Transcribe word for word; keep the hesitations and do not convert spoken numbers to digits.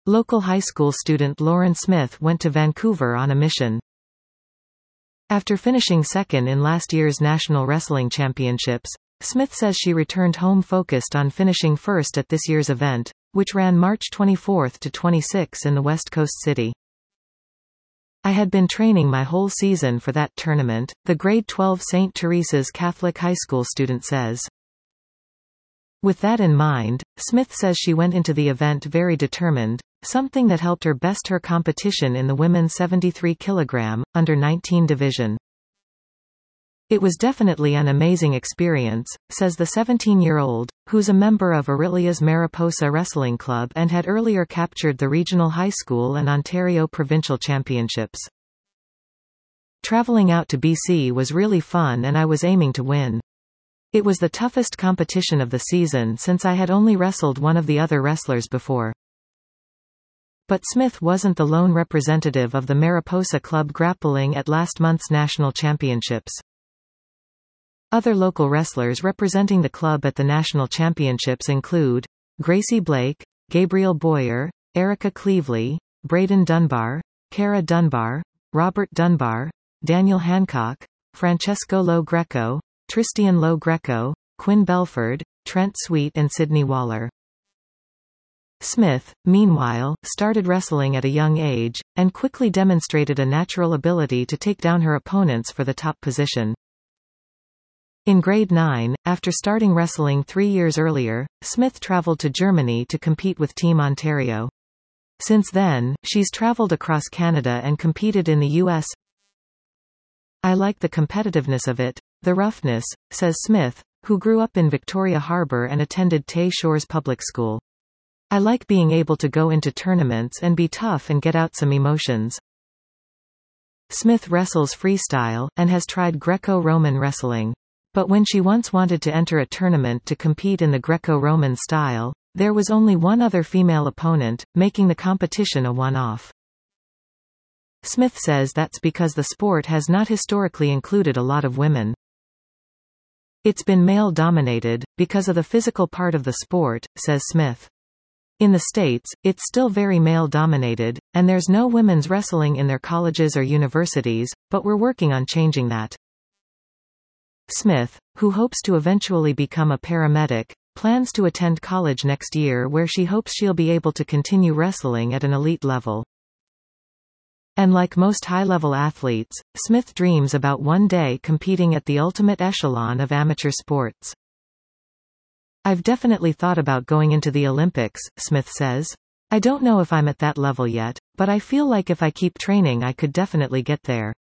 Local high school student Lauren Smith went to Vancouver on a mission. After finishing second in last year's National Wrestling Championships, Smith says she returned home focused on finishing first at this year's event, which ran March twenty-fourth to twenty-sixth in the West Coast city. I had been training my whole season for that tournament, the grade twelve Saint Teresa's Catholic high school student says. With that in mind, Smith says she went into the event very determined, something that helped her best her competition in the women's seventy-three kilogram, under nineteen division. It was definitely an amazing experience, says the seventeen-year-old, who's a member of Aurelia's Mariposa Wrestling Club and had earlier captured the regional high school and Ontario provincial championships. Traveling out to B C was really fun and I was aiming to win. It was the toughest competition of the season since I had only wrestled one of the other wrestlers before. But Smith wasn't the lone representative of the Mariposa Club grappling at last month's national championships. Other local wrestlers representing the club at the national championships include Gracie Blake, Gabriel Boyer, Erica Cleveley, Braden Dunbar, Cara Dunbar, Robert Dunbar, Daniel Hancock, Francesco Lo Greco, Tristian Lo Greco, Quinn Belford, Trent Sweet and Sydney Waller. Smith, meanwhile, started wrestling at a young age, and quickly demonstrated a natural ability to take down her opponents for the top position. In grade nine, after starting wrestling three years earlier, Smith traveled to Germany to compete with Team Ontario. Since then, she's traveled across Canada and competed in the U S I like the competitiveness of it, the roughness, says Smith, who grew up in Victoria Harbour and attended Tay Shores Public School. I like being able to go into tournaments and be tough and get out some emotions. Smith wrestles freestyle, and has tried Greco-Roman wrestling. But when she once wanted to enter a tournament to compete in the Greco-Roman style, there was only one other female opponent, making the competition a one-off. Smith says that's because the sport has not historically included a lot of women. It's been male-dominated, because of the physical part of the sport, says Smith. In the States, it's still very male-dominated, and there's no women's wrestling in their colleges or universities, but we're working on changing that. Smith, who hopes to eventually become a paramedic, plans to attend college next year where she hopes she'll be able to continue wrestling at an elite level. And like most high-level athletes, Smith dreams about one day competing at the ultimate echelon of amateur sports. I've definitely thought about going into the Olympics, Smith says. I don't know if I'm at that level yet, but I feel like if I keep training I could definitely get there.